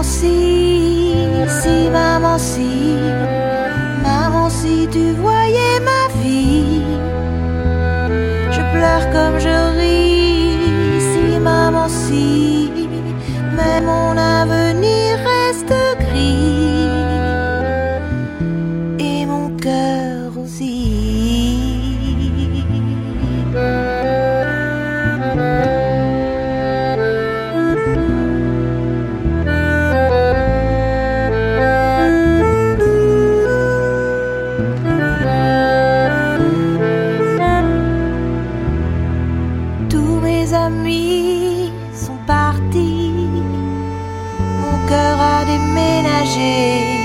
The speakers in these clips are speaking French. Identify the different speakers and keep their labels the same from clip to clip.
Speaker 1: maman si tu voyais ma vie. Je pleure comme je ris, si maman si, mais mon avenir reste gris et mon cœur aussi. Amis sont partis, mon cœur a déménagé.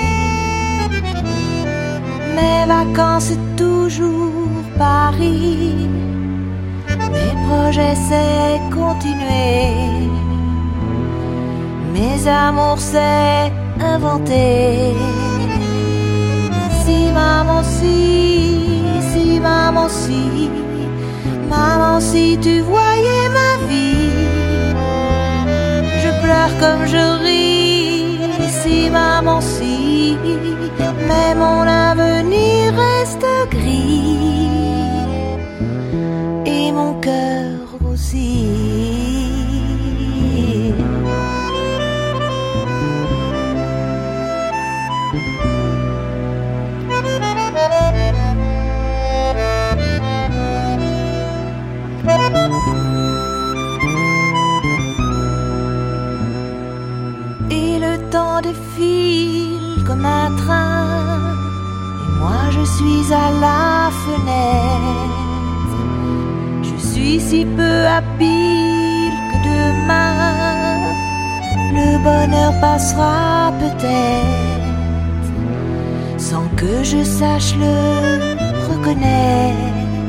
Speaker 1: Mes vacances c'est toujours Paris, mes projets c'est continuer, mes amours c'est inventer. Si maman si maman si, maman si tu voyais ma vie. Je pleure comme je ris, si maman si, mais mon avenir reste gris et mon cœur aussi. Et le temps défile comme un train, et moi je suis à la fenêtre. Je suis si peu habile que demain le bonheur passera peut-être, sans que je sache le reconnaître.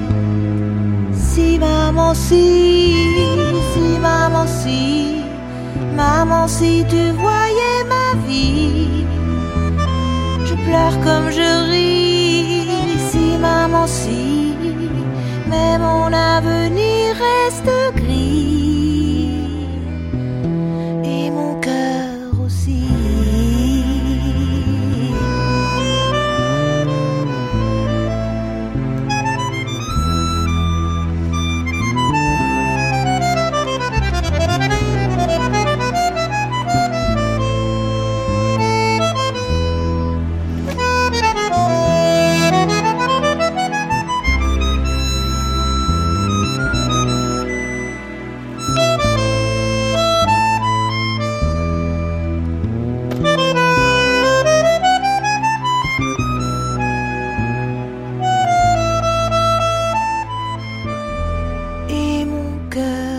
Speaker 1: Si maman si maman si, maman si tu voyais ma vie. Je pleure comme je ris, si maman si, mais mon avenir reste gris et mon cœur aussi. Et mon cœur